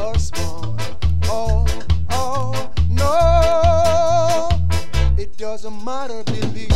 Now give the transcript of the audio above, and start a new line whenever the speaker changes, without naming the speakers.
or small. Oh, oh, no, it doesn't matter, believe.